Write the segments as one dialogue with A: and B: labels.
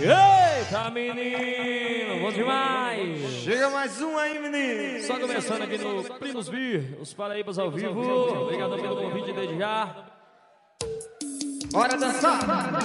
A: Eita, menino, bom demais.
B: Chega mais um aí, menino.
A: Só começando aqui no Primos Vir, os Paraíbas ao vivo. Obrigado pelo convite desde já.
B: Bora dançar.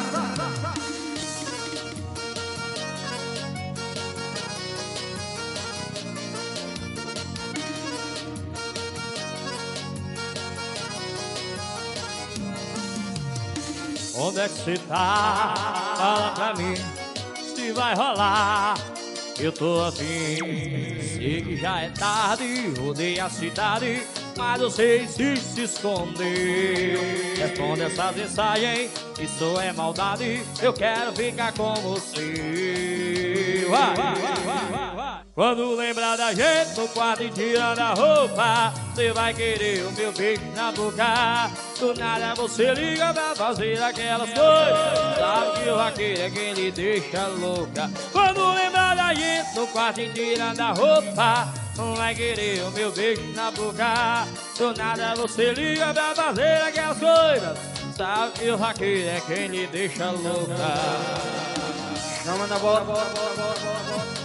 A: Onde é que você tá? Fala pra mim se vai rolar. Eu tô afim, sei que já é tarde. Rodei a cidade, mas eu sei se esconder. Responde essa mensagem, isso é maldade. Eu quero ficar com você. Vai, vai, vai, vai, vai. Quando lembrar da gente no quarto e tirando a roupa, você vai querer o meu beijo na boca. Do nada você liga pra fazer aquelas coisas. Sabe que o vaqueiro é quem lhe deixa louca. Quando lembrar da gente no quarto e tirando a roupa, não vai querer o meu beijo na boca. Do nada você liga pra fazer aquelas coisas. Sabe que o vaqueiro é quem lhe deixa louca.
B: Chama na bola, bola, bola, bola, bola, bola.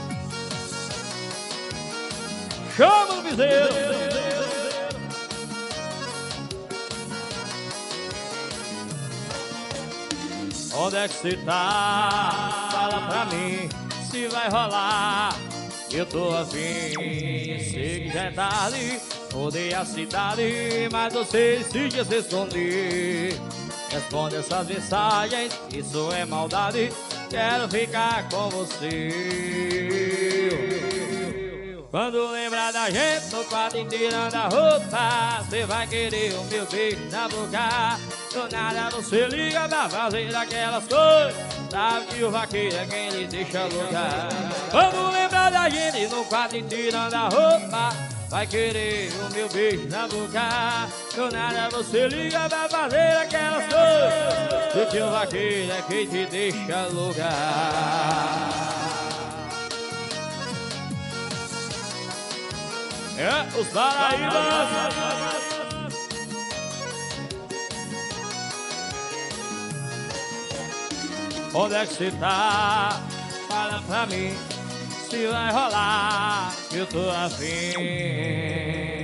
A: Chama no piseiro. Onde é que você tá? Fala pra mim se vai rolar. Eu tô afim, sei que já é tarde. Rodei a cidade, mas você insiste se esconder. Responde essas mensagens, isso é maldade. Quero ficar com você. Quando lembrar da gente no quarto e tirando a roupa, você vai querer o meu beijo na boca. Do nada você liga pra fazer aquelas coisas. Sabe que o vaqueiro é quem lhe deixa louca. Quando lembrar da gente no quarto e tirando a roupa, vai querer o meu beijo na boca. Do nada você liga pra fazer aquelas coisas. Sabe que o vaqueiro é quem te deixa louca. É, os Paraíbas. Onde é que você tá? Fala pra mim se vai rolar. Eu tô afim.